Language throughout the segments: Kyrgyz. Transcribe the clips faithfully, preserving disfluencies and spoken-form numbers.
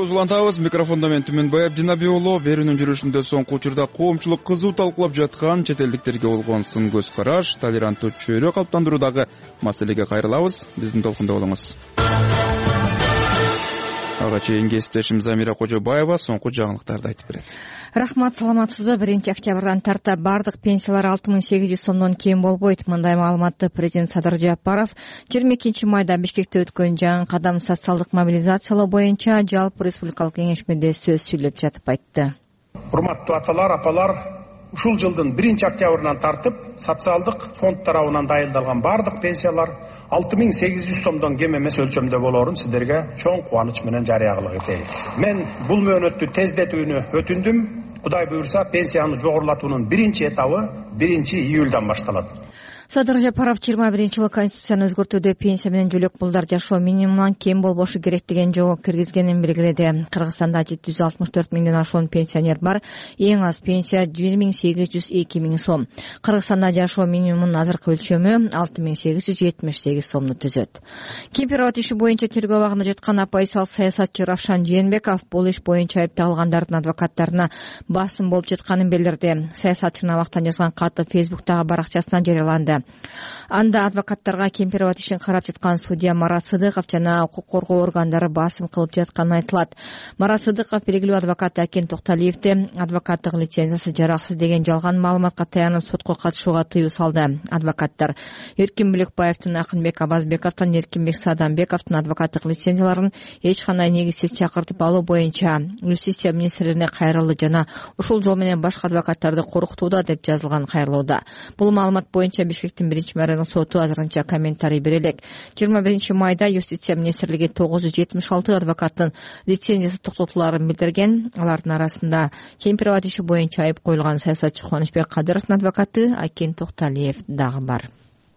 Кайрадан улантабыз. Микрофондо мен Түмөнбай Абдинабий уулу. Берүүнүн жүрүшүндө соңку учурда коомчулук кызуу талкуулап жаткан чет элдиктерге болгон сын көз караш, толеранттуу чөйрө калыптандыруудагы маселеге кайрылабыз. Биздин толкунда болуңуз. Ага чейин кесиптешим Замира Кожобаева соңку жаңылыктарды айтып берет. Рахмат, саламатсызбы? биринчи октябрдан тарта бардык пенсиялар алты миң сегиз жүз сомдон кем болбойт. Мындай маалыматты президент Садыр Жапаров жыйырма экинчи майда Бишкекте өткөн жаңы кадам социалдык мобилизациялоо боюнча жалпы республикалык кеңешмеде сөз сүйлөп жатып айтты. Урматтуу аталар, апалар, ушул жылдын биринчи октябрынан тартып социалдык фонд тарабынан дайындалган бардык пенсиялар алты миң сегиз жүз сомдон кем эмес өлчөмдө болоорун сиздерге чоң кубаныч менен жарыялык этейин. Мен бул мөөнөттү тездетүүнү өтүндүм. Кудай буйрса, пенсияны жогорулатуунун биринчи этабы биринчи июлдан башталат. Садыр Жапаров жыйырма биринчи жылы Конституцияны өзгөртүүдө пенсия менен жөлөк пулдар жашоо минимумунан кем болбошу керек деген жобо киргизгенин белгиледи. Кыргызстанда жети жүз алтымыш төрт миңден ашуун пенсионер бар. Эң аз пенсия бир миң сегиз жүз эки миң сом. Кыргызстанда жашоо минимумунун азыркы өлчөмү алты миң сегиз жүз жетимиш сегиз сомду түзөт. Кемпирабад иши боюнча тергөө абагында жаткан оппозициялык саясатчы Равшан Жээнбеков бул иш боюнча айыпталгандардын адвокаттарына басым болуп жатканын билдирди. Саясатчынын абактан жазган каты Фейсбуктагы баракчасынан жарыяланды. Анда адвокаттарга Кемпирабад ишин карап жаткан судья Марат Сыдыков жана укук коргоо органдары басым кылып жатканы айтылат. Марат Сыдыков белгилүү адвокат Акен Токталиевди адвокаттык лицензиясы жараксыз деген жалган маалыматка таянып сотко катышууга тыюу салды. Адвокаттар Эркин Бөлекбаевдин, Акынбек Абазбековдун, Эркинбек Саданбековдун адвокаттык лицензияларын эч кандай негизсиз чакыртып алуу боюнча юстиция министрлигине кайрылды жана ушул жол менен башка адвокаттарды коркутууда деп жазылган кайрылууда. Бул маалымат боюнча Бишкектин биринчи мэринин соту азырынча комментарий бере элек. жыйырма биринчи майда юстиция министрлиги тогуз жүз жетимиш алты адвокаттын лицензиясы токтотуларын билдирген. Алардын арасында Кемпирабад иши боюнча айып коюлган саясатчы Кубанычбек Кадыровдун адвокаты Акен Токталиев дагы бар.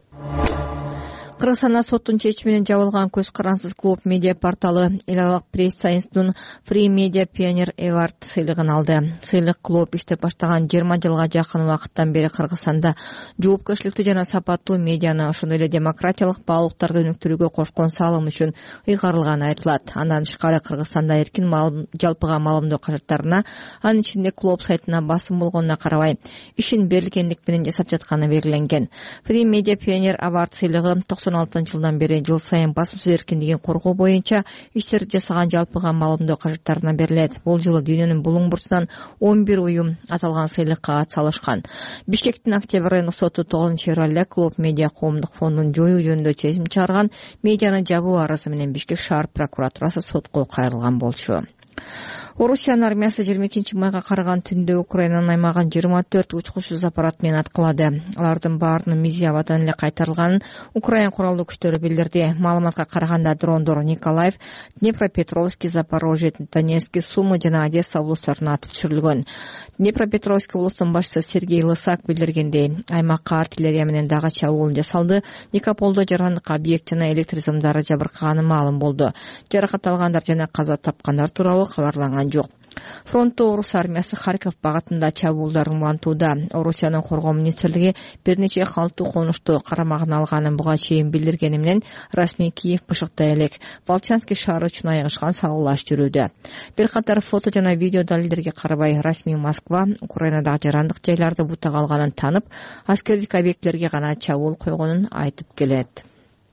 Кыргызстанда соттун чечиминен жабылган көз карансыз клуб медиа порталы Элалык пресса институтунун Free Media Pioneer Award сыйлыгын алды. Сыйлык клуб иштеп баштаган жыйырма жылга жакын убакыттан бери Кыргызстанда жоопкерчиликтүү жана сапаттуу медианы, ошондой эле демократиялык баалуулуктарды өнүктүрүүгө кошкон салым үчүн ыйгарылганы айтылат. Андан тышкары Кыргызстанда эркин жалпыга маалымдоо каражаттарына, анын ичинде клуб сайтына басым болгонуна карабай, ишин берилгендик менен жасап жатканы белгиленген. Free Media Pioneer Award сыйлыгы токсон алтынчы жылдан бери жыл сайын басым сөз эркиндигин коргоо боюнча иштерди жасаган жалпыга маалымдоо каражаттарына берилет. Бул жылы дүйнөнүн булуң бурчунан он бир уюм аталган сыйлыкка ат салышкан. Бишкектин Октябрь райондук соту тогузунчу февралда клуб медиа коомдук фондун жоюу жөнүндө чечим чыгарган. Медианы жабуу арызы менен Бишкек шаар прокуратурасы сотко кайрылган болчу. Орусиянын армиясы жыйырма экинчи майга караган түндө Украинанын аймагын жыйырма төрт учкучсуз аппарат менен аткылады. Алардын баарынын мизи абадан эле кайтарылганын Украин куралдуу күчтөрү билдирди. Маалыматка караганда дрондор Николаев, Днепропетровский, Запорожье, Донецк, Сумы жана Одесса облустарына атып түшүрүлгөн. Днепропетровский облустун башчысы Сергей Лысак билдиргендей, аймакка артиллерия менен дагы чабуул жасалды. Никополдо жарандык объект жана электр сымдары жабыркаганы маалым болду. Жаракат алгандар жана каза тапкандар тууралуу кабарланган жок. Фронтто орус армиясы Харьков багытында чабуулдарын улантууда. Орусиянын коргоо министрлиги бир нече калттуу конушту карамагына алганын буга чейин билдиргени менен расмий Киев бышыктай элек. Волчанский шаары үчүн айыгышкан салгылаш жүрүүдө. Бир катар фото жана видео далилдерге карабай, расмий Москва Украинадагы жарандык жайларды бутага алганын танып, аскердик объектилерге гана чабуул койгонун айтып келет.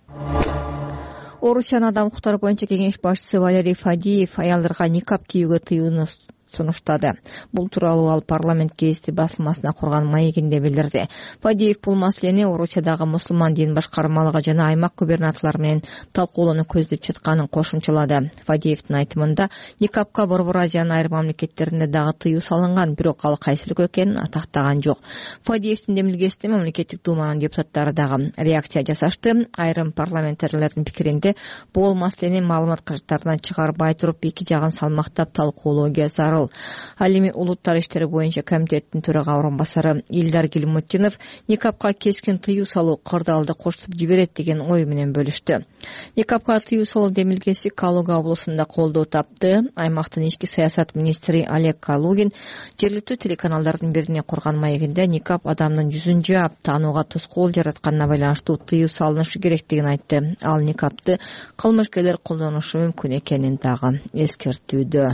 Орусиянын адам укуктары боюнча кеңеш башчысы Валерий Фадеев аялдарга никап кийүүгө тыюуну сунуштады. Бул тууралуу ал парламент гезити басылмасына курган маегинде билдирди. Фадеев бул маселени Орусиядагы мусулман дин башкармалыгы жана аймак губернаторлору менен талкуулоону көздөп жатканын кошумчалады. Фадеевдин айтымында никапка Борбор Азиянын айрым мамлекеттеринде дагы тыюу салынган, бирок ал кайсы өлкө экенин атактаган жок. Фадеевдин демилгесине мамлекеттик думанын депутаттары дагы реакция жасашты. Айрым парламентерлердин пикиринде бул маселени маалымат каражаттарынан чыгарбай туруп эки жагын салмактап талкуулоого зарыл зарыл. Ал эми улуттар иштери боюнча комитеттин төрага орун басары Илдар Гилмутдинов никапка кескин тыюу салуу кырдаалды коштуп жиберет деген ой менен бөлүштү. Никапка тыюу салуу демилгеси Калуга облусунда колдоо тапты. Аймактын ички саясат министри Олег Калугин жергиликтүү телеканалдардын бирине курган маегинде никап адамдын жүзүн жаап таанууга тоскоол жаратканына байланыштуу тыюу салынышы керектигин айтты. Ал никапты кылмышкерлер колдонушу мүмкүн экенин дагы эскертүүдө.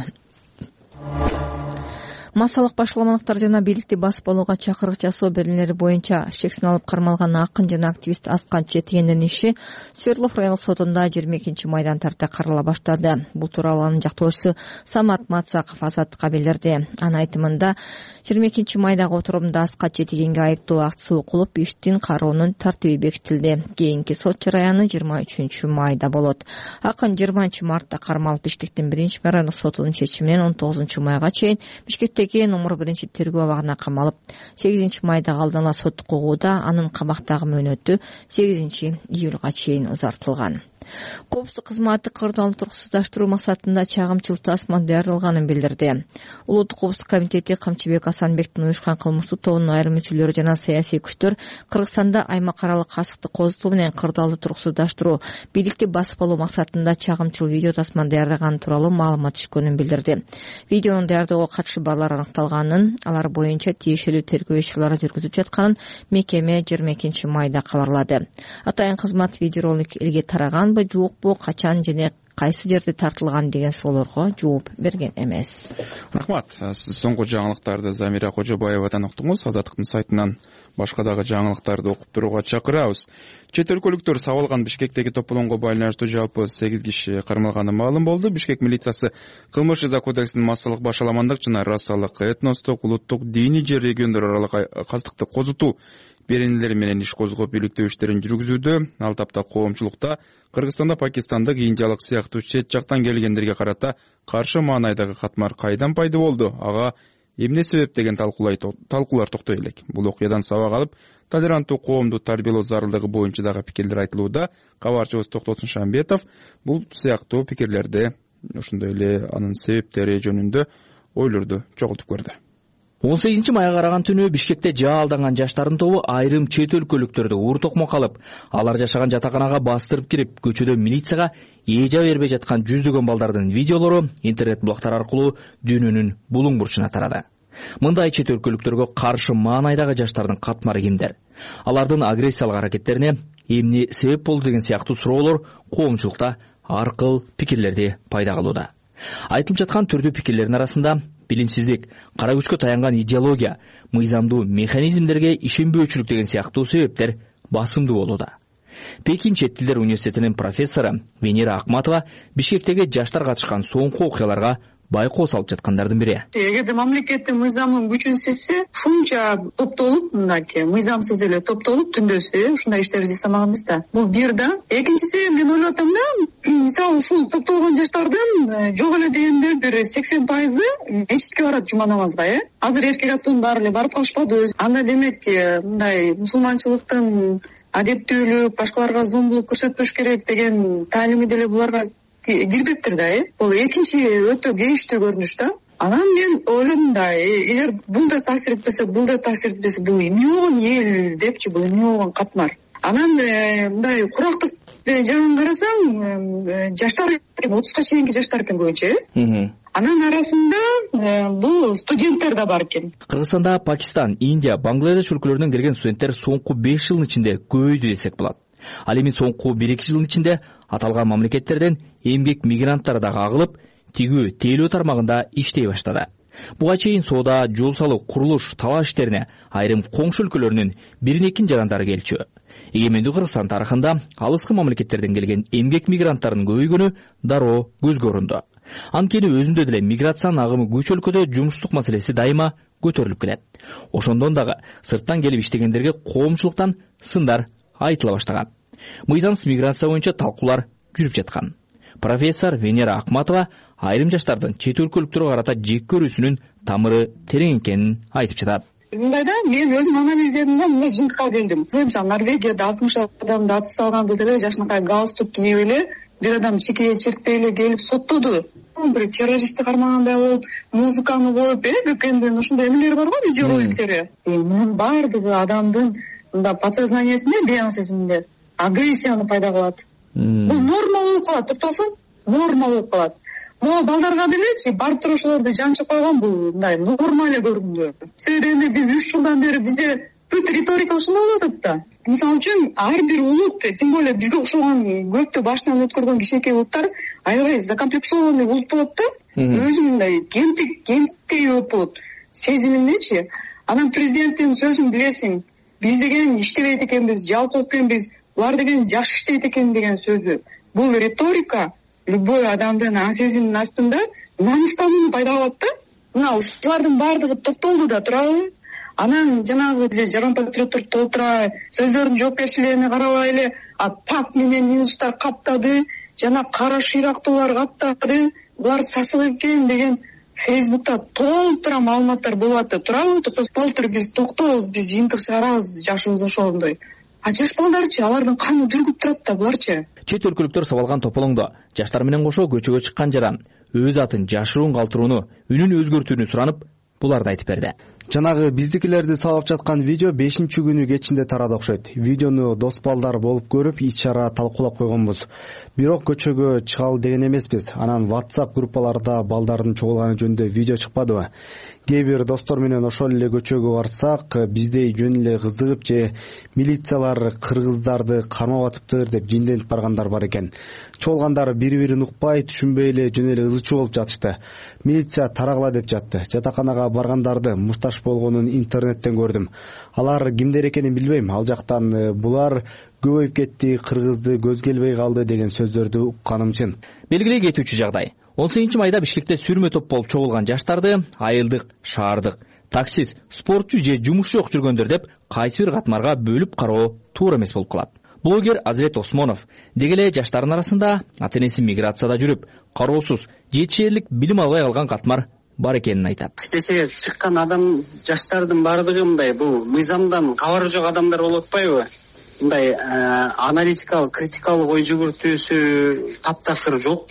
Массалык башаламалыктар жана бийликти басып алууга чакырык жасоо берүүлөрү боюнча шексин алып кармалган акын жана активист Аскан Четиендин иши Свердлов райондук сотунда жыйырма экинчи майдан тарта карала баштады. Бул тууралуу анын жактоочусу Самат Мацаков Азаттыкка билдирди. Анын айтымында жыйырма экинчи майдагы отурумда Аскан Четиенге айыптоо актысы окулуп, иштин кароонун тартиби бекитилди. Кийинки сот жараяны жыйырма үчүнчү майда болот. Акын жыйырманчы мартта кармалып Бишкектин биринчи райондук сотунун чечими менен он тогузунчу майга чейин Бишкекте номер биринчи тергөө абагына камалып, сегизинчи майда алдын ала соттук угууда анын камактагы мөөнөтү сегизинчи июлга чейин узартылган. Коопсуздук кызматы кырдаалды туруксуздаштыруу максатында чагымчыл тасма даярдалганын билдирди. Улуттук коопсуздук комитети Камчыбек Асанбектин уюшкан кылмыштуу тобунун айрым мүчөлөрү жана саясий күчтөр Кыргызстанда аймак аралык касыкты козутуу менен кырдаалды туруксуздаштыруу, бийликти басып алуу максатында чагымчыл видео тасма даярдаганы тууралуу маалымат түшкөнүн билдирди. Видеону даярдоого катышы барлар аныкталганын, алар боюнча тиешелүү тергөө иш-чаралары жүргүзүлүп жатканын мекеме жыйырма экинчи майда кабарлады. Атайын кызмат видеоролик элге тараган жокпу, качан жана кайсы жерде тартылган деген суроолорго жооп берген эмес. Рахмат. Сиз соңку жаңылыктарды Замира Кожобаевадан уктуңуз. Азаттыктын сайтынан башка дагы жаңылыктарды окуп турууга чакырабыз. Чет өлкөлүктөр сабалган Бишкектеги тополоңго байланыштуу жалпы сегиз киши кармалганы маалым болду. Бишкек милициясы кылмыш жаза кодексинин массалык башаламандык жана расалык, этностук, улуттук, диний же региондор аралык кастыкты козутуу беренелери менен иш козгоп иликтөө иштерин жүргүзүүдө. Ал тапта коомчулукта Кыргызстанда, Пакистандык, Индиялык сыяктуу чет жактан келгендерге карата каршы маанайдагы катмар кайдан пайда болду? Ага эмне себеп деген талкуулар токтой элек. Бул окуядан сабак алып, толеранттуу коомду тарбиялоо зарылдыгы боюнча дагы пикирлер айтылууда. Кабарчыбыз Токтосун Шамбетов бул сыяктуу пикирлерди, ошондой эле анын себептери жөнүндө ойлорду чогултуп көрдү. он сегизинчи майга караган түнү Бишкекте жаа алданган жаштардын тобу айрым чет өлкөлүктөрдү ууртокмо калып, алар жашаган жатаканага бастырып кирип, көчөдө милицияга эжа бербей жаткан жүздөгөн балдардын видеолору интернет блогтар аркылуу дүйнөнүн булуң бурчуна тарады. Мындай чет өлкөлүктөргө каршы маанайдагы жаштардын катмары кимдер? Алардын агрессиялык аракеттерине эмне себеп болду деген сыяктуу суроолор коомчулукта ар кыл пикирлерди пайда кылууда. Айтылып жаткан түрдүү пикирлердин арасында билимсиздик, кара күчкө таянган идеология, мыйзамдуу механизмдерге ишенбөөчүлүк деген сыяктуу себептер басымдуу болууда. Пекин чет тилдер университетинин профессору Венера Акматова Бишкектеги жаштар катышкан соңку окуяларга байкоо салып жаткандардын бири. Эгерде мамлекеттин мыйзамын күчүн сезсе, ушунча топтолуп, мындаки мыйзамсыз эле топтолуп түндөсү ушундай иштерди жасамак эмес да. Бул бир да. Экинчиси, мен ойлоп атам да, мисалы ушул топтолгон жаштардын жок эле дегенде бир сексен пайызы мечитке барат жума намазга, э? Азыр эркек аттын баары эле барып калышпады. Анда демек мындай мусулманчылыктын адептүүлүк, башкаларга зомбулук көрсөтпөш керек деген таалими деле буларга кирбептир да, э? Бул экинчи өтө кейиштүү көрүнүш да. Анан мен ойлодум да, эгер бул да таасир этпесе, бул да таасир этпесе, бул эмне болгон эл депчи, бул эмне болгон катмар. Анан мындай курактык жагын карасаң, жаштар отузга чейинки жаштар экен көбүнчө, э? Анын арасында бул студенттер да бар экен. Кыргызстанда Пакистан, Индия, Бангладеш өлкөлөрүнөн келген студенттер соңку беш жылдын ичинде көбөйдү десек болот. Ал эми соңку бир эки жылдын ичинде аталган мамлекеттерден эмгек мигранттары дагы агылып, тигүү тейлөө тармагында иштей баштады. Буга чейин соода, жол салуу, курулуш, талаш иштерине айрым коңшу өлкөлөрүнүн бирин-экин жарандары келчү. Эгемендүү Кыргызстан тарыхында алыскы мамлекеттерден келген эмгек мигранттарынын көбөйгөнү дароо көзгө урунду. Анткени өзүндө деле миграциянын агымы көч өлкөдө жумуштук маселеси дайыма көтөрүлүп келет. Ошондон дагы сырттан келип иштегендерге коомчулуктан сындар айтыла баштаган. Мыйзамсыз миграция боюнча талкуулар жүрүп жаткан. Профессор Венера Акматова айрым жаштардын чет өлкөлүктөргө карата жек көрүүсүнүн тамыры терең экенин айтып жатат. Мындайда мен өзүм анализдедим да, мындай жыйынтыкка келдим. Мисалы Норвегияда алтымыш адамды аты салганды деле жашынакай галстук кийип эле бир адам чекеге чиртпей эле келип соттоду. Бир террористти кармагандай болуп, музыканы коюп, э, көкөндөн ушундай эмелер бар го, видеороликтери. Мунун баардыгы адамдын мында подсознаниясында, бейан сезиминде агрессияны пайда кылат. Бул норма болуп калат, токтосун, норма болуп калат. Могу балдарга делечи, барып туруп ошолорду жанчып койгон бул мындай норма эле көрүндү. Себеби дегенде биз үч жылдан бери бизде бүт риторика ушундай болуп атат да. Мисалы үчүн ар бир улут, тем более бизге окшогон көптү башынан өткөргөн кичинекей улуттар аябай закомплексованный улут болот да. Өзү мындай кемтик, кемтей болуп болот. Сезиминдечи. Анан президенттин сөзүн билесиң. Биз деген иштебейт экенбиз, жалкоо экенбиз, булар деген жакшы иштейт экен деген сөзү. Бул риторика любой адамдын аң сезиминин астында намыстанууну пайда кылат да. Мына ушулардын баардыгы токтолду да турабы? Анан жанагы жаран патриоттор толтура, сөздөрдүн жоопкерчилигине карабай эле, а пак менен минустар каптады, жана кара шыйрактуулар каптады, булар сасык экен деген Фейсбукта толтура маалыматтар болуп атты. Турабы? Толтур биз токтобуз, биз жыйынтык чыгарабыз, жашыбыз ошондой. А жаш балдарчы, алардын каны дүргүп турат да буларчы. Чет өлкөлүктөр сабалган тополоңдо жаштар менен кошо көчөгө чыккан жаран өз атын жашыруун калтырууну, үнүн өзгөртүүнү суранып, буларды айтып берди. Жанагы биздикилерди сабап жаткан видео бешинчи күнү кечинде тарады окшойт. Видеону дос балдар болуп көрүп, ич-чара талкуулап койгонбуз. Бирок көчөгө чыгалы деген эмеспиз. Анан WhatsApp группаларда балдардын чогулганы жөнүндө видео чыкпадыбы? Кээ бир достор менен ошол эле көчөгө барсак, биздей жөн эле кызыгып же милициялар кыргыздарды кармап атыптыр деп жинденип баргандар бар экен. Чогулгандар бири-бирин укпай, түшүнбөй эле жөн эле ызычуу болуп жатышты. Милиция тарагыла деп жатты. Жатаканага баргандарды мушташ болгонун интернеттен көрдүм. Алар кимдер экенин билбейм. Ал жактан булар көбөйүп кетти, кыргызды көз келбей калды деген сөздөрдү укканым чын. Белгилей кетүүчү жагдай. он сегизинчи майда Бишкекте сүрмө топ болуп чогулган жаштарды айылдык, шаардык, таксист, спортчу же жумушчу окуп жүргөндөр деп кайсы бир катмарга бөлүп кароо туура эмес болуп калат. Блогер Азирет Осмонов деги эле жаштардын арасында ата-энеси миграцияда жүрүп, кароосуз, жетишээрлик билим албай калган катмар бар экенин айтат. Кечеге чыккан адам жаштардын баардыгы мындай бул мыйзамдан кабары жок адамдар болуп атпайбы? Мындай аналитикалык, критикалык ой жүгүртүүсү таптакыр жок,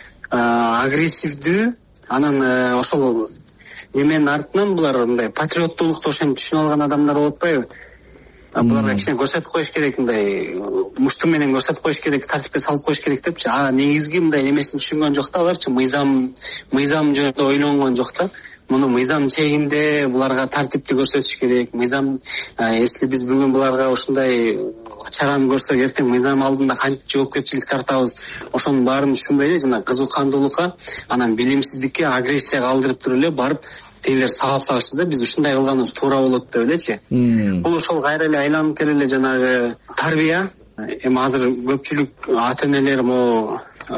агрессивдүү. Анан ошол эменин артынан булар мындай патриоттуулукту ошентип түшүнүп алган адамдар болуп атпайбы? Буларга кичине көрсөтүп коюш керек, мындай мушту менен көрсөтүп коюш керек, тартипке салып коюш керек депчи. А негизги мындай эмесин түшүнгөн жок да аларчы, мыйзам мыйзам жөнүндө ойлонгон жок да. Муну мыйзам чегинде буларга тартипти көрсөтүш керек. Мыйзам, если биз бүгүн буларга ушундай чараны көрсөк, эртең мыйзам алдында кантип жоопкерчилик тартабыз, ошонун баарын түшүнбөй эле жана кызыкандуулукка, анан билимсиздикке, агрессияга алдырып туруп эле барып тегилер сабап салышты да, биз ушундай кылганыбыз туура болот деп элечи. Бул ошол кайра эле айланып келе эле жанагы тарбия. Эми азыр көпчүлүк ата-энелер могу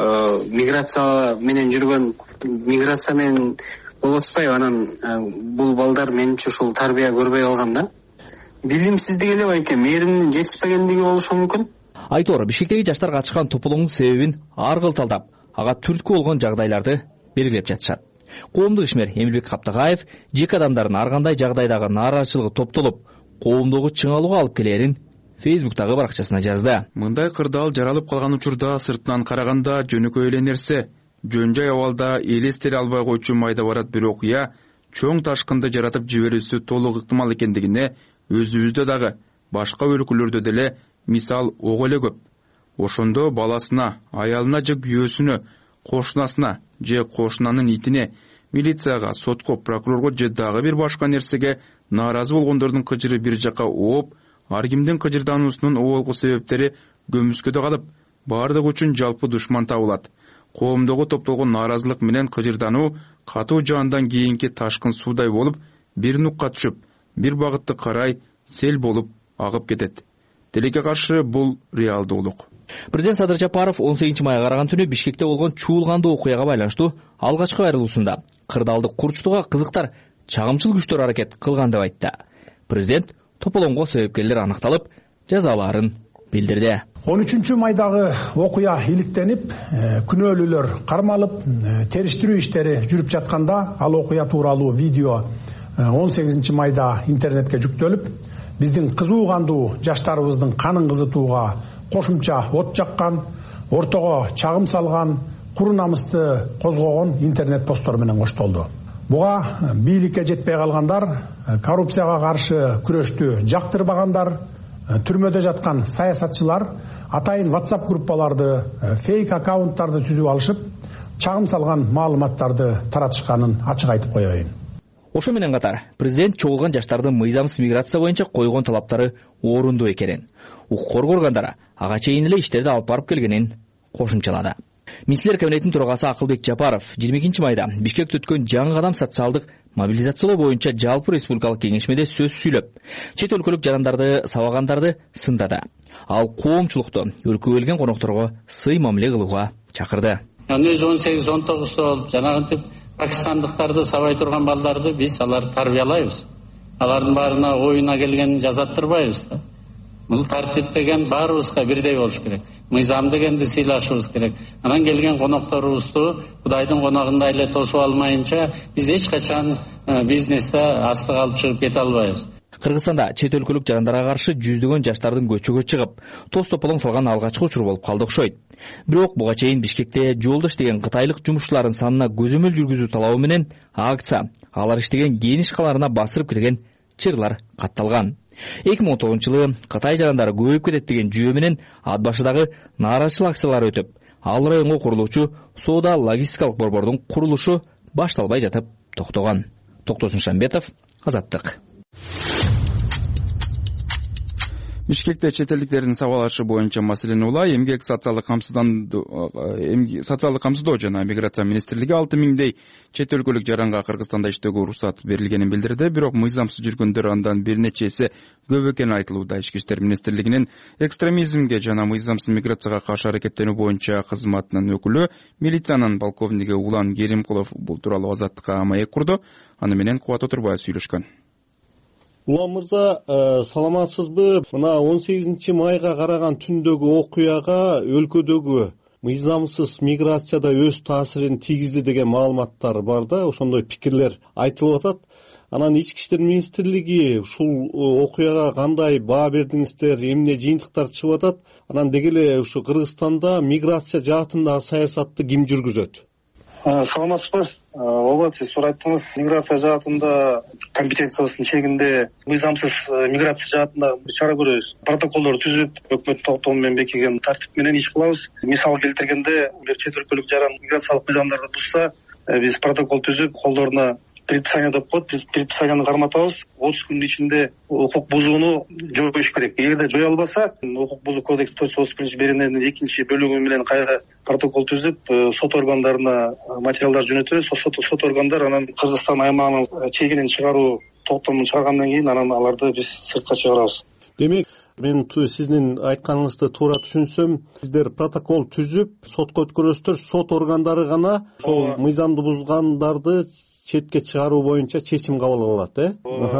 миграция менен жүргөн, миграция менен болуп атпайбы, анан бул балдар менимче ушул тарбия көрбөй калган да. Билимсиздик эле байке, мээримдин жетишпегендиги болушу мүмкүн. Айтор, Бишкектеги жаштар катышкан тополоңдун себебин ар кыл талдап, ага түрткү болгон жагдайларды белгилеп жатышат. Коомдук ишмер Эмилбек Каптагаев жеке адамдардын ар кандай жагдайдагы нааразычылыгы топтолуп, коомдогу чыңалууга алып келерин Фейсбуктагы баракчасына жазды. Мындай кырдаал жаралып калган учурда сыртынан караганда жөнөкөй эле нерсе. Жөн жай абалда элестере албай койчу майда барат бир окуя чоң ташкынды жаратып жиберүүсү толук ыктымал экендигине өзүбүздө дагы башка өлкөлөрдө деле мисал ого эле көп. Ошондо баласына, аялына же күйөөсүнө, кошунасына же кошунанын итине, милицияга, сотко, прокурорго же дагы бир башка нерсеге нааразы болгондордун кыжыры бир жакка ооп, ар кимдин кыжырдануусунун оолгу себептери көмүскөдө калып, баардык үчүн жалпы душман табылат. Коомдогу топтолгон нааразылык менен кыжырдануу катуу жаандан кийинки ташкын суудай болуп, бир нукка түшүп, бир багытты карай сел болуп агып кетет. Тилекке каршы бул реалдуулук. Президент Садыр Жапаров он сегизинчи майга караган түнү Бишкекте болгон чуулгандуу окуяга байланыштуу алгачкы айрылуусунда кырдаалды курчутууга кызыктар чагымчыл күчтөр аракет кылган деп айтты. Президент тополоңго себепкерлер аныкталып, жазаларын билдирди. он үчүнчү майдагы окуя иликтенип, күнөөлүүлөр кармалып, териштирүү иштери жүрүп жатканда ал окуя тууралуу видео он сегизинчи майда интернетке жүктөлүп, биздин кызуу кандуу жаштарыбыздын канын кызытууга кошумча от жаккан, ортого чагым салган, куру намысты козгогон интернет посттор менен коштолду. Буга бийликке жетпей калгандар, коррупцияга каршы күрөштү жактырбагандар, түрмөдө жаткан саясатчылар атайын WhatsApp группаларды, фейк аккаунттарды түзүп алышып, чагым салган маалыматтарды таратышканын ачык айтып коеюн. Ошо менен катар президент чогулган жаштардын мыйзамсыз миграция боюнча койгон талаптары орунду экенин, укук коргонгондор ага чейин эле иштерди алып барып келгенин кошумчалады. Министрлер кабинетинин төрагасы Акылбек Жапаров жыйырма экинчи майда Бишкекте өткөн жаңы кадам социалдык мобилизациялоо боюнча жалпы республикалык кеңешмеде сөз сүйлөп, чет өлкөлүк жарандарды сабагандарды сындады. Ал коомчулукту өлкөгө келген конокторго сый мамиле кылууга чакырды. Өзү он сегиз он тогузда болуп, жанагынтип пакистандыктарды сабай турган балдарды биз аларды тарбиялайбыз. Алардын баарына оюна келгенин жазаттырбайбыз да. Бул тартип деген баарыбызга бирдей болуш керек. Мыйзам дегенди сыйлашыбыз керек. Анан келген конокторубузду Кудайдын коногундай эле тосуп алмайынча биз эч качан бизнесте астык алып чыгып кете албайбыз. Кыргызстанда чет өлкөлүк жарандарга каршы жүздөгөн жаштардын көчөгө чыгып, тоз тополоң салган алгачкы учур болуп калды окшойт. Бирок буга чейин Бишкекте жолдо иштеген кытайлык жумушчулардын санына көзөмөл жүргүзүү талабы менен акция алар иштеген кийин ишканаларына басырып кирген чыгылар катталган. эки миң он тогузунчу жылы Кытай жарандары көбөйүп кетет деген жүйө менен ат башыдагы нааразычылык акциялары өтүп, ал районго курулуучу соода логистикалык борбордун курулушу башталбай жатып токтогон. Токтосун Шамбетов, Азаттык. Бишкекте чет элдиктердин сабалашы боюнча маселени улай эмгек социалдык социалдык камсыздоо жана миграция министрлиги алты миңдей чет өлкөлүк жаранга Кыргызстанда иштөөгө уруксат берилгенин билдирди. Бирок мыйзамсыз жүргөндөр андан бир нече эсе көп экени айтылууда. Ички иштер министрлигинин экстремизмге жана мыйзамсыз миграцияга каршы аракеттенүү боюнча кызматынын өкүлү, милициянын полковниги Улан Керимкулов бул тууралуу Азаттыкка маек курду. Аны менен Кубат Отурбаев сүйлөшкөн. Улан мырза, саламатсызбы? Мына он сегизинчи майга караган түндөгү окуяга өлкөдөгү мыйзамсыз миграцияда өз таасирин тийгизди деген маалыматтар бар да, ошондой пикирлер айтылып атат. Анан ички иштер министрлиги ушул окуяга кандай баа бердиңиздер, эмне жыйынтыктар чыгып атат? Анан деги эле ушу Кыргызстанда миграция жаатындагы саясатты ким жүргүзөт? Саламатсызбы? Ооба, сиз туура айттыңыз. Миграция жаатында компетенциябыздын чегинде мыйзамсыз миграция жаатында чара көрөбүз. Протоколдор түзүп, өкмөт токтому менен бекиген тартип менен иш кылабыз. Мисал келтиргенде, бир чет өлкөлүк жаран миграциялык мыйзамдарды бузса, биз протокол түзүп, колдоруна предписание деп коет, биз предписанияны карматабыз. отуз күндүн ичинде укук бузууну жоюш керек. Эгерде жое албаса, укук бузуу кодекс төрт жүз отуз биринчи берененин экинчи бөлүгү менен кайра протокол түзүп, сот органдарына материалдар жөнөтөбүз. Сот органдар анан Кыргызстан аймагынын чегинен чыгаруу токтомун чыгаргандан кийин анан аларды биз сыртка чыгарабыз. Демек, мен сиздин айтканыңызды туура түшүнсөм, сиздер протокол түзүп, сотко өткөрөсүздөр, сот органдары гана ошол мыйзамды бузгандарды четке чыгаруу боюнча чечим кабыл алат, э?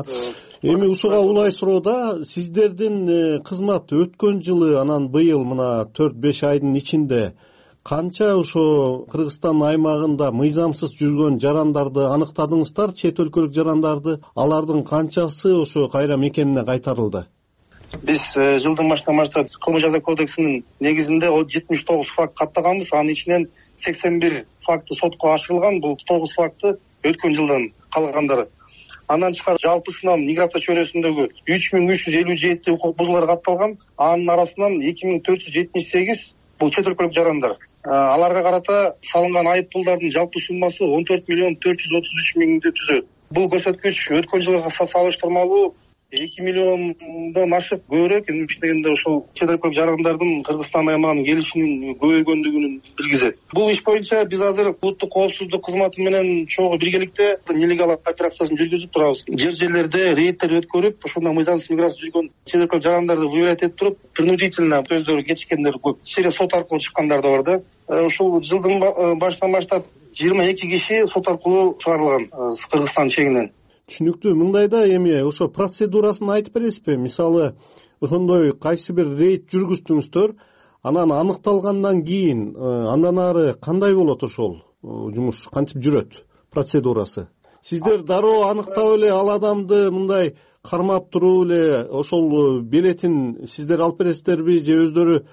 Эми ушуга улай суроода, сиздердин кызмат өткөн жылы анан быйыл мына төрт беш айдын ичинде канча ошо Кыргызстан аймагында мыйзамсыз жүргөн жарандарды аныктадыңыздар, чет өлкөлүк жарандарды? Алардын канчасы ошо кайра мекенине кайтарылды? Биз жылдын башынан баштап Кылмыш жаза кодексинин негизинде жетимиш тогуз факт каттаганбыз. Анын ичинен сексен бир факты сотко ашырылган. Бул тогуз факты өткөн жылдан калгандары. Андан тышкары жалпысынан миграция чөйрөсүндөгү үч миң үч жүз элүү жети укук бузуулар катталган. Анын арасынан эки миң төрт жүз жетимиш сегиз бул чет өлкөлүк жарандар. Аларга карата салынган айып пулдардын жалпы суммасы он төрт миллион төрт жүз отуз үч миңди түзөт. Бул көрсөткүч өткөн жылга салыштырмалуу эки миллиондон ашып көбүрөөк. Эми ошол чет өлкөлүк жарандардын Кыргызстан аймагына келишинин көбөйгөндүгүн билгизет. Бул иш боюнча биз азыр улуттук коопсуздук кызматы менен чогуу биргеликте нелегал операциясын жүргүзүп турабыз. Жер жерлерде рейдтер өткөрүп, ушундай мыйзамсыз миграция жүргөн чет өлкөлүк жарандарды выявлять этип туруп, принудительно өздөрү кечиккендер көп. Через сот аркылуу чыккандар да бар да. Ушул жылдын башынан баштап жыйырма эки киши сот аркылуу чыгарылган Кыргызстан чегинен. Түшүнүктүү. Мындайда эми ошо процедурасын айтып бересизби? Мисалы, ошондой кайсы бир рейд жүргүздүңүздөр, анан аныкталгандан кийин андан ары кандай болот ошол жумуш? Кантип жүрөт процедурасы? Сиздер дароо аныктап эле ал адамды мындай кармап туруп эле ошол билетин сиздер алып бересиздерби же өздөрү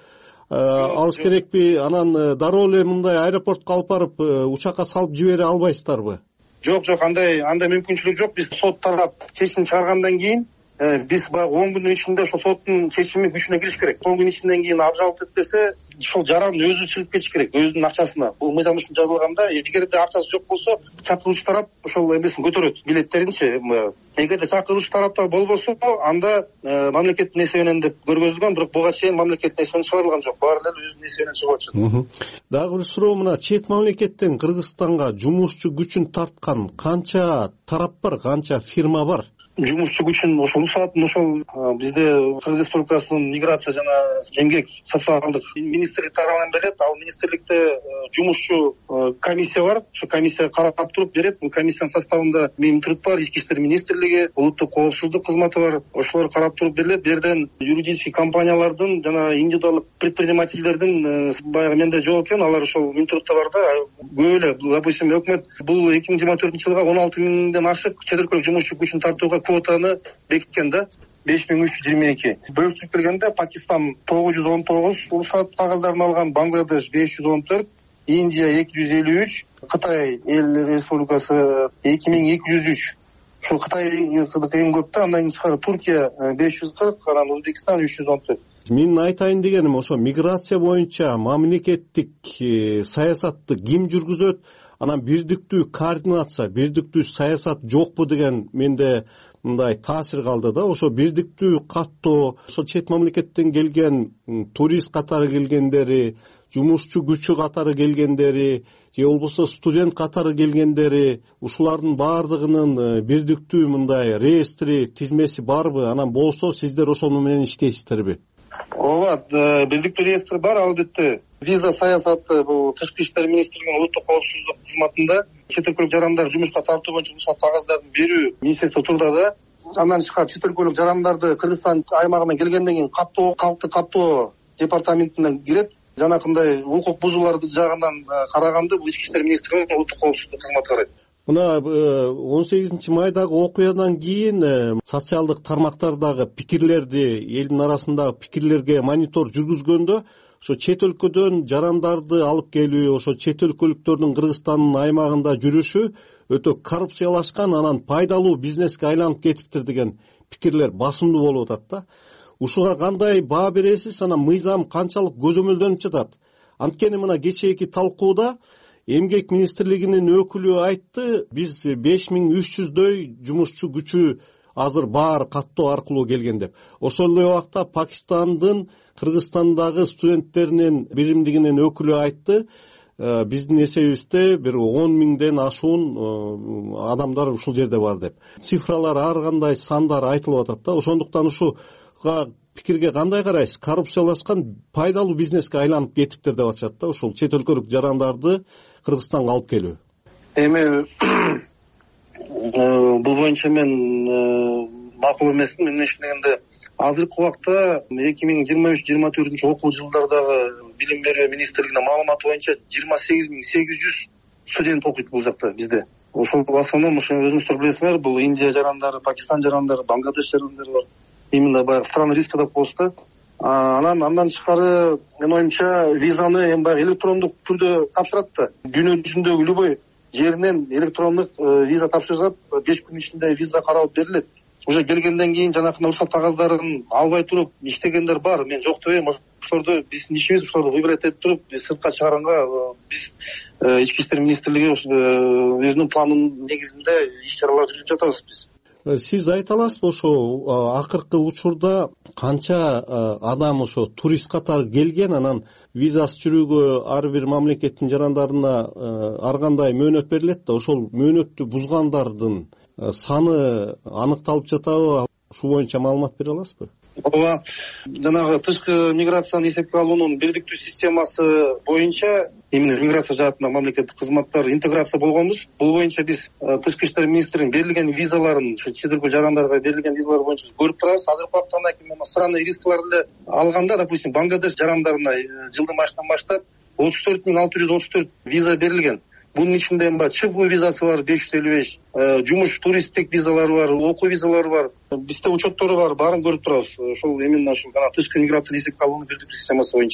алыш керекпи? Анан дароо эле мындай аэропортко алып барып учакка салып жибере албайсыздарбы? Жок, жок, андай андай мүмкүнчүлүк жок. Биз сот тарап чечим чыгаргандан кийин биз баягы он күндүн ичинде ошол соттун чечими күчүнө кириш керек. он күн ичинден кийин абжалып этпесе, ошол жарандын өзү чыгып кетиш керек, өзүнүн акчасына. Бул мыйзамда жазылганда, эгерде акчасы жок болсо, чакыруучу тарап ошол эмесин көтөрөт, билеттеринчи. Эгерде чакыруучу тарапта болбосо, анда мамлекеттин эсебинен деп көргөзүлгөн, бирок буга чейин мамлекеттин эсебинен чыгарылган жок. Баары эле өзүнүн эсебинен чыгып атышат. Дагы бир суроо, мына чет мамлекеттен Кыргызстанга жумушчу күчүн тарткан канча тарап бар, канча фирма бар? Жумушчу күчүн ошол саатын ошол бизде Кыргыз Республикасынын миграция жана эмгек социалдык министрлик тарабынан берет. Ал министрликте жумушчу комиссия бар. Ошо комиссия карап туруп берет. Бул комиссиянын составында Минтруд бар, Ички иштер министрлиги, улуттук коопсуздук кызматы бар. Ошолор карап туруп берилет. Берден юридический компаниялардын жана индивидуалдык предпринимательдердин баягы менде жок экен, алар ошол Минтрудта бар да. Көп эле, допустим, өкмөт бул эки миң жыйырма төртүнчү жылга он алты миңден ашык чет өлкөлүк жумушчу күчүн тартууга квотаны бекиткен да, беш миң үч жүз жыйырма эки. Бөлүштүрүп келгенде Пакистан тогуз жүз он тогуз уруксат кагыздарын алган, Бангладеш беш жүз он төрт, Индия эки жүз элүү үч, Кытай эл республикасы эки миң эки жүз үч. Ушул Кытай эң көп да, андан кийин тышкары Туркия беш жүз кырк, анан Өзбекстан үч жүз он төрт. Менин айтайын дегеним, ошо миграция боюнча мамлекеттик саясатты ким жүргүзөт? Анан бирдиктүү координация, бирдиктүү саясат жокпу деген менде мындай таасир калды да. Ошо бирдиктүү каттоо, ошо чет мамлекеттен келген турист катары келгендери, жумушчу күчү катары келгендери, же болбосо студент катары келгендери, ушулардын баардыгынын бирдиктүү мындай реестри, тизмеси барбы? Анан болсо сиздер ошону менен иштейсиздерби? Ооба, бирдиктүү реестр бар, албетте. Виза саясаты бул Тышкы иштер министрлигинин улуттук коопсуздук кызматында чет өлкөлүк жарандарды жумушка тартуу боюнча уруксат кагаздарын берүү министрликте турда да. Андан тышкары чет өлкөлүк жарандарды Кыргызстан аймагына келгенден кийин каттоо, калкты каттоо департаментине кирет. Жанакындай укук бузууларды жагынан караганды бул Ички иштер министрлигинин улуттук коопсуздук кызматы карайт. Мына он сегизинчи майдагы окуядан кийин социалдык тармактардагы пикирлерди, элдин арасындагы пикирлерге монитор жүргүзгөндө ошо чет өлкөдөн жарандарды алып келүү, ошо чет өлкөлүктөрдүн Кыргызстандын аймагында жүрүшү өтө коррупциялашкан, анан пайдалуу бизнеске айланып кетиптир деген пикирлер басымдуу болуп атат да. Ушуга кандай баа бересиз? Анан мыйзам канчалык көзөмөлдөнүп жатат? Анткени мына кечээки талкууда эмгек министрлигинин өкүлү айтты, биз беш миң үч жүздөй жумушчу күчү азыр бар каттоо аркылуу келген деп. Ошол эле убакта Пакистандын Кыргызстандагы студенттеринин биримдигинин өкүлү айтты, биздин эсебибизде бир он миңден ашуун адамдар ушул жерде бар деп. Цифралар ар кандай сандар айтылып атат да. Ошондуктан ушуга пикирге кандай карайсыз? Коррупциялашкан пайдалуу бизнеске айланып кетиптир деп атышат да, ушул чет өлкөлүк жарандарды Кыргызстанга алып келүү. Эми бул боюнча мен макул эмесмин. Эмне үчүн дегенде, азыркы убакта эки миң жыйырма үч жыйырма төртүнчү окуу жылдардагы билим берүү министрлигинин маалыматы боюнча жыйырма сегиз миң сегиз жүз студент окуйт бул жакта бизде. Ошол в основном ошо өзүңүздөр билесиңер, бул Индия жарандары, Пакистан жарандары, Бангладеш жарандары бар. Именно баягы страна риска деп коебуз. Анан андан тышкары менин оюмча визаны эми баягы электрондук түрдө тапшырат да. Дүйнө жүзүндөгү любой жеринен электрондук виза тапшырсат, беш күн ичинде виза каралып берилет. Уже келгенден кийин жанакындай уруксат кагаздарын албай туруп иштегендер бар. Мен жок дебейм. Ошолорду биздин ишибиз, ошолорду выбирать этип туруп сыртка чыгарганга биз Ички иштер министрлиги өзүнүн планынын негизинде иш чаралар жүргүзүп жатабыз биз. Сиз айта аласызбы, ошо акыркы учурда канча адам ошо турист катары келген, анан визасы жүрүүгө ар бир мамлекеттин жарандарына ар кандай мөөнөт берилет да, ошол мөөнөттү бузгандардын саны аныкталып жатабы? Ушул боюнча маалымат бере аласызбы? Ооба, жанагы тышкы миграцияны эсепке алуунун бирдиктүү системасы боюнча именно миграция жаатында мамлекеттик кызматтар интеграция болгонбуз. Бул боюнча биз Тышкы иштер министрлигинин берилген визаларын, ушу чет өлкө жарандарга берилген визалар боюнча көрүп турабыз. Азыркы убакта мына странный рискаларды алганда, допустим, Бангладеш жарандарына жылдын башынан баштап отуз төрт миң алты жүз отуз төрт виза берилген. Bunun içinde çıkma vizası var beş yüz elli beş, cumuş turistik vizaları var, oku vizaları var. Bizde uçakları var, barın görüp durarız. Şol emin şu kana tışkı migrasiya esepke alınıp birlik sistemasi boyunca.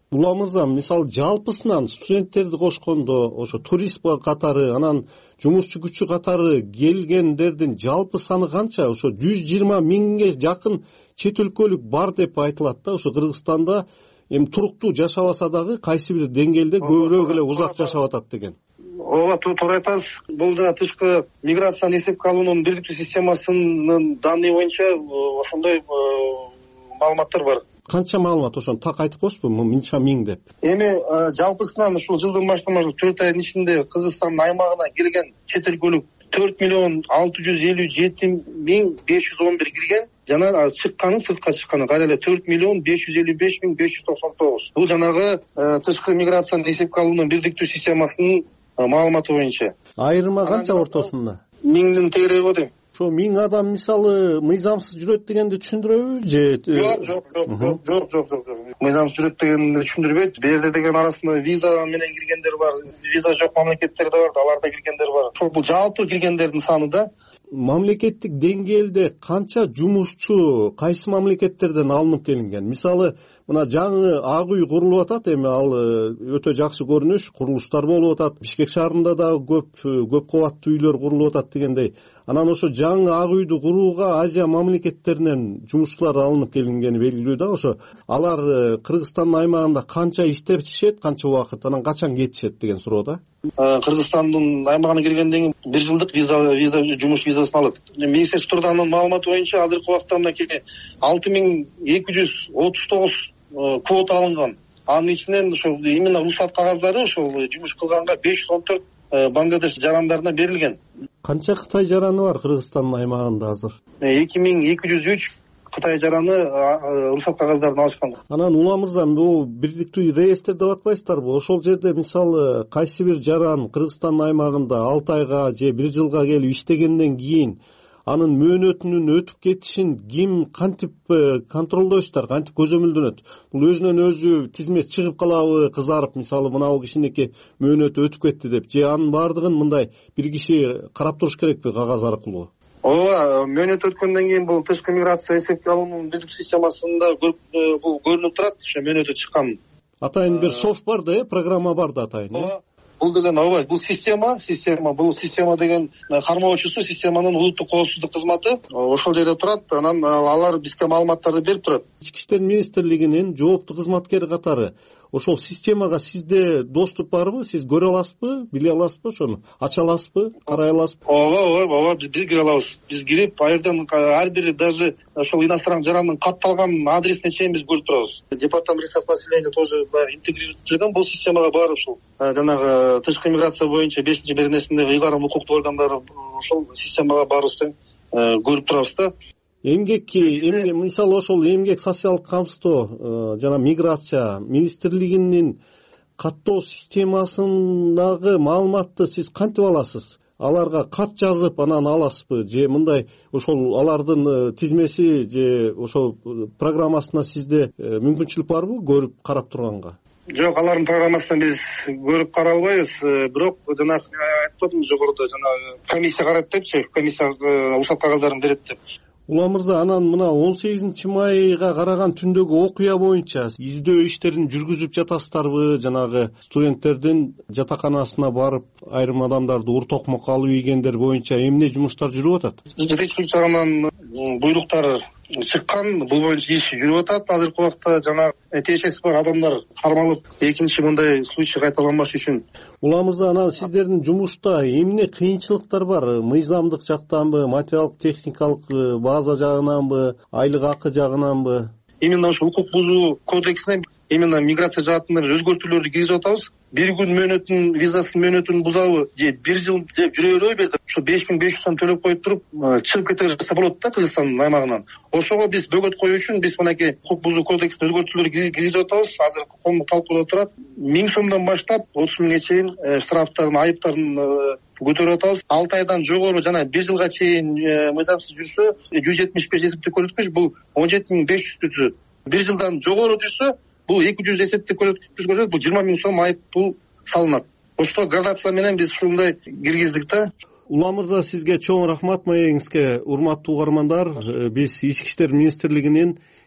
Улам мырза, мисалы жалпысынан студенттерди кошкондо ошо турист катары анан жумушчу күчү катары келгендердин жалпы саны канча? Ошо жүз жыйырма миңге жакын чет өлкөлүк бар деп айтылат да. Ошо Кыргызстанда эми туруктуу жашабаса дагы кайсы бир деңгээлде көбүрөөк эле узак жашап атат деген. ооба, туура айтасыз. Бул да тышкы миграцияны эсепке алуунун бирдиктүү системасынын данные боюнча ошондой маалыматтар бар. Канча маалымат ошону так айтып коесузбу? Мынча миң деп. Эми жалпысынан ушул жылдын башталма төрт айдын ичинде Кыргызстандын аймагына кирген чет өлкөлүк төрт миллион алты жүз элүү жети миң беш жүз он бир кирген, жана чыкканы, сыртка чыкканы кайра эле төрт миллион беш жүз элүү беш миң беш жүз токсон тогуз. Бул жанагы тышкы миграцияны эсепке алуунун бирдиктүү системасынын маалыматы боюнча. Айырма канча ортосунда? Миңдин тегереги го дейм. Ошо миң адам мисалы мыйзамсыз жүрөт дегенди түшүндүрөбү же? Жок, жок, жок, жок, жок, жок. Мыйзамсыз жүрөт дегенди түшүндүрбөйт. Берде деген арасында виза менен киргендер бар, виза жок мамлекеттер да бар, аларда киргендер бар. Ошол бул жалпы киргендердин саны да. Мамлекеттик деңгээлде канча жумушчу кайсы мамлекеттерден алынып келинген? Мисалы, мына жаңы ак үй курулуп атат, эми ал өтө жакшы көрүнүш, курулуштар болуп атат. Бишкек шаарында да көп көп кабаттуу үйлөр курулуп атат дегендей. Анан ошо жаңы ак үйдү курууга Азия мамлекеттеринен жумушчулар алынып келингени белгилүү да. Ошо алар Кыргызстандын аймагында канча иштеп чишет, канча убакыт, анан качан кетишет деген суроо да. Кыргызстандын аймагына киргенден кийин бир жылдык виза виза жумуш визасын алат. Министерство трудунун маалыматы боюнча азыркы убакта мынакей алты миң эки жүз отуз тогуз квота алынган. Анын ичинен ошол именно рухсат кагаздары ошол жумуш кылганга беш жүз он төрт Бангладеш жарандарына берилген. Канча Кытай жараны бар Кыргызстандын аймагында азыр? эки миң эки жүз үч Кытай жараны рухсат кагаздарын алышкан. Анан Улам мырза, бул бирдиктүү реестр деп атпайсыздарбы? Ошол жерде мисалы кайсы бир жаран Кыргызстандын аймагында алты айга же бир жылга келип иштегенден кийин анын мөөнөтүнүн өтүп кетишин ким кантип контролдойсуздар, кантип көзөмөлдөнөт? Бул өзүнөн өзү тизме чыгып калабы, кызарып, мисалы мынабу кишинеки мөөнөтү өтүп кетти деп, же анын баардыгын мындай бир киши карап туруш керекпи кагаз аркылуу? Ооба, мөөнөт өткөндөн кийин бул тышкы миграция эсепке алуунун бирдиктүү системасында бул көрүнүп турат, ошо мөөнөтү чыккан. Атайын бир софт бар да, программа бар да атайын. Ооба. Бул деген ооба, бул система, система, бул система деген кармоочусу системанын улуттук коопсуздук кызматы ошол жерде турат. Анан алар бизге маалыматтарды берип турат. Ички иштер министрлигинин жооптуу кызматкери катары ошол системага сизде доступ барбы? Сиз көрө аласызбы, биле аласызбы, ошону ача аласызбы, карай аласызбы? Ооба, ооба, ооба, биз кире алабыз. Биз кирип, а жерден ар бир даже ошол иностранный жарандын катталган адресине чейин биз көрүп турабыз. Департамент регистрации населения тоже интегрирован бул системага бар ушул. Жанагы тышкы миграция боюнча бешинчи беренесинде ыйгарым укуктуу органдары ошол системага барыбызды көрүп турабыз да. Эмгекки, эмгек, мисалы ошол эмгек социалдык камсыздоо жана миграция министрлигинин каттоо системасындагы маалыматты сиз кантип аласыз? Аларга кат жазып анан аласызбы же мындай ошол алардын тизмеси же ошол программасына сизде мүмкүнчүлүк барбы көрүп карап турганга? Жок, алардын программасына биз көрүп карай албайбыз, бирок жанагы айтып атам жогоруда жанагы комиссия карайт депчи, комиссия рухсат кагаздарын берет деп. Улам мырза, анан мына он сегизинчи майга караган түндөгү окуя боюнча издөө иштерин жүргүзүп жатасыздарбы? Жанагы студенттердин жатаканасына барып айрым адамдарды ур токмок алып ийгендер боюнча эмне жумуштар жүрүп атат? Жетекчилик жагынан буйруктар чыккан, бул боюнча иш жүрүп атат. Азыркы убакта жана тиешеси бар адамдар кармалып, экинчи мындай случай кайталанбаш үчүн. Улам мырза, анан сиздердин жумушта эмне кыйынчылыктар бар? Мыйзамдык жактанбы, материалдык техникалык база жагынанбы, айлык акы жагынанбы? Именно ошо укук бузуу кодексине именно миграция жаатынан киргизип атабыз. Бир күн мөөнөтүн визасын мөөнөтүн бузабы же бир жыл деп жүрө бербей берди. Ошо беш миң беш жүз сом төлөп коюп туруп чыгып кете берсе болот да Кыргызстандын аймагынан. Ошого биз бөгөт коюу үчүн биз мынакей укук бузуу кодексине өзгөртүүлөр киргизип атабыз. Азыр коомдук талкууда турат. миң сомдон баштап отуз миңге чейин штрафтарын, айыптарын көтөрүп атабыз. алты айдан жогору жана бир жылга чейин мыйзамсыз жүрсө жүз жетимиш беш эсептик көрсөткүч бул он жети миң беш жүз түзөт. бир жылдан жогору жүрсө бул эки жүз эсептик көрсөткүч көрсөтөт, бул жыйырма миң сом айып пул салынат. Ошто градация менен биз ушундай киргиздик да. Улам мырза, сизге чоң рахмат маегиңизге. Урматтуу угармандар, биз Ички иштер министрлигинин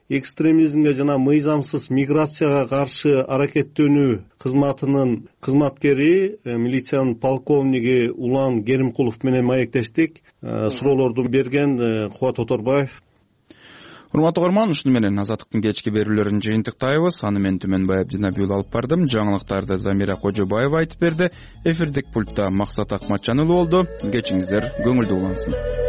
экстремизмге жана мыйзамсыз миграцияга каршы аракеттенүү кызматынын кызматкери милициянын полковниги Улан Керимкулов менен маектештик. Суроолорду берген Кубат Оторбаев. Урматтуу көрөрман, ушуну менен Азаттыктын кечки берүүлөрүн жыйынтыктайбыз. Аны мен Түмөнбай Абдинабиулов алып бардым. Жаңылыктарды Замира Кожобаева айтып берди. Эфирдик пультта Максат Акматжан уулу болду. Кечиңиздер көңүлдүү улансын.